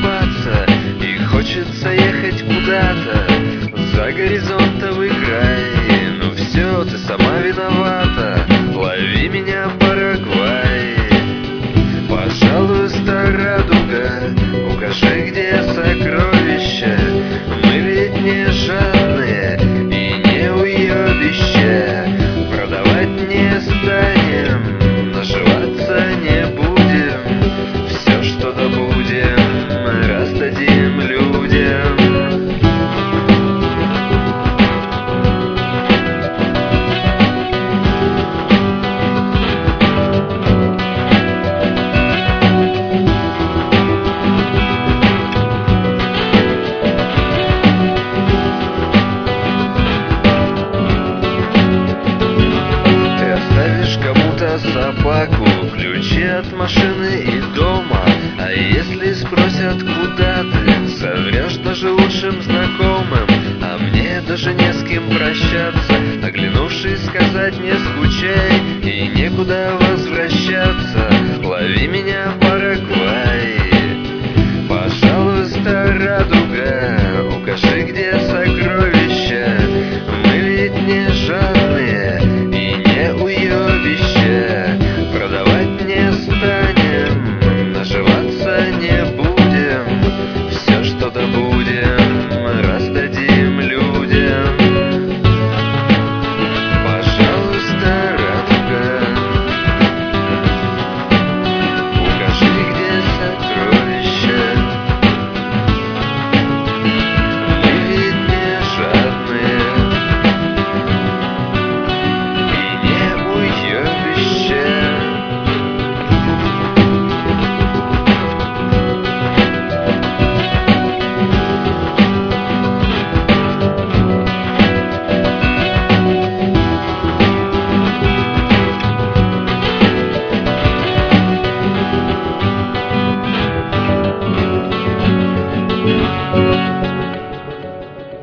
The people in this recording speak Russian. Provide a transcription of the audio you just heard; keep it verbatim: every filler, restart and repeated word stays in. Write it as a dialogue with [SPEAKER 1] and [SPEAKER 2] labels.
[SPEAKER 1] улыбаться, и хочется ехать куда-то за горизонтовый край. Ну все, ты сама виновата, лови меня, Парагвай. Пожалуйста, радуга, укажи, где сокровища. Мы ведь не жадные и не уебище. Продавать не станем, наживаться не будем. Все, что добудем, раздадим людям. Собаку, ключи от машины и дома. А если спросят, куда ты, соврешь даже лучшим знакомым. А мне даже не с кем прощаться, оглянувшись, сказать не скучай, и некуда возвращаться. Лови меня,